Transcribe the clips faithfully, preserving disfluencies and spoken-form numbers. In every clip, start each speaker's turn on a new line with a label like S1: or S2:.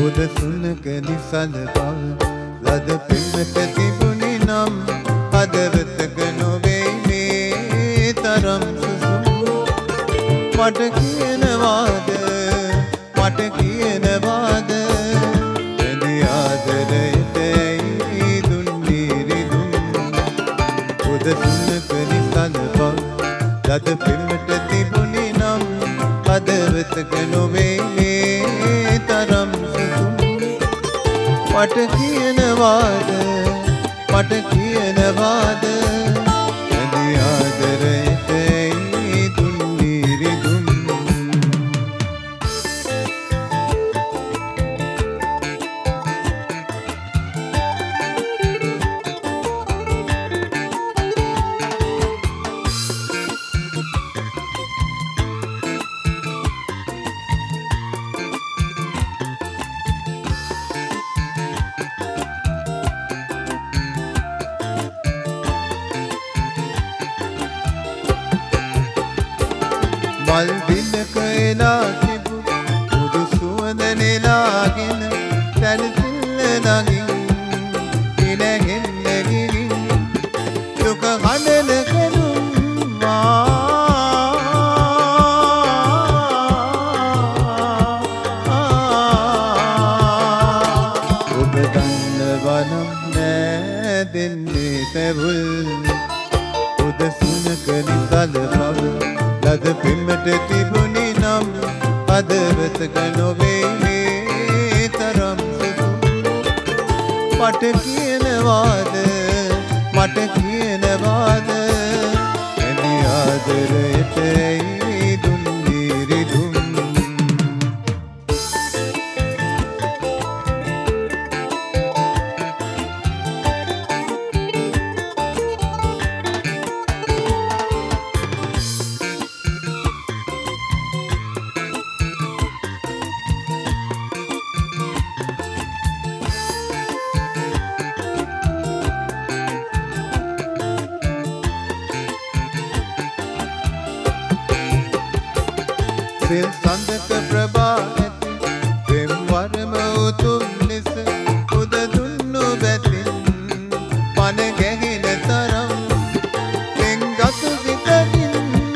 S1: උදසුනක නිසල බව ලද පෙම්මට තිබුණි නම් හදවතක නොවේ මේ තරම් සුසුම් මට කියනවාද මට කියනවාද එදි ආදරයට ඇයි දුන්නේ රිදුම් උදසුනක නිසල බව ලද පෙම්මට තිබුණි නම් හදවතක නොවේ මේ තරම් සුසුම් මට කියනවාද මට කියනවාද එදි ආදරයට ඇයි දුන්නේ රිදුම් මල් බිඳක එලා තිබු බුදු සුවඳ නෙලාගෙන සැනසෙල්ල නගින් ඉනගෙන් නැගින් දුක හඬන කරුම් ඔබ දන්නවනම් නෑ දෙන්නේ තැවුල් උදසුනක නිසල බව ලද පෙම්මට තිබුණි නම් හදවතක නොවේ මේ තරම් සුසුම් මට කියනවාද මට කියනවාද එදි ආදරයට ඇයි දුන්නේ රිදුම් සිල් සඳක ප්‍රභා ඇති පෙම් වරම උතුම් ලෙස උද දුන්නු බැතින් පන ගැහෙන තරම් පෙන්ගතු සිතකින්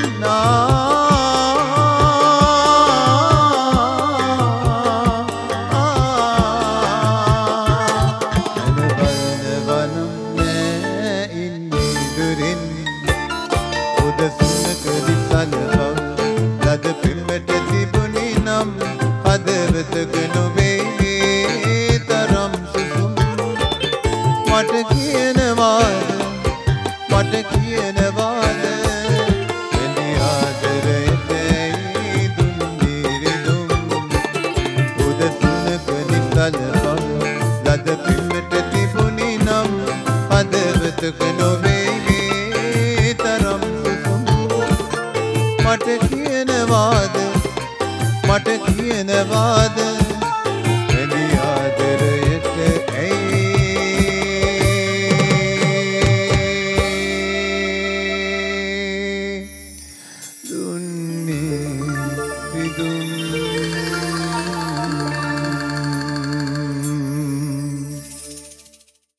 S1: උදසුනක දිසල බව ලද පෙම්මට තිබුණි නම් හදවතක නොවේ මේ තරම් සුසුම් මට කියනවාද මට කියනවාද එදි ආදරයට ඇයි දුන්නේ රිදුම් උදසුනක නිසල බව ලද පෙම්මට තිබුණි නම් හදවතක නොවේ මේ තරම් සුසුම් මට කියනවාද මට කියනවාද එදි ආදරයට ඇයි දුන්නේ රිදුම්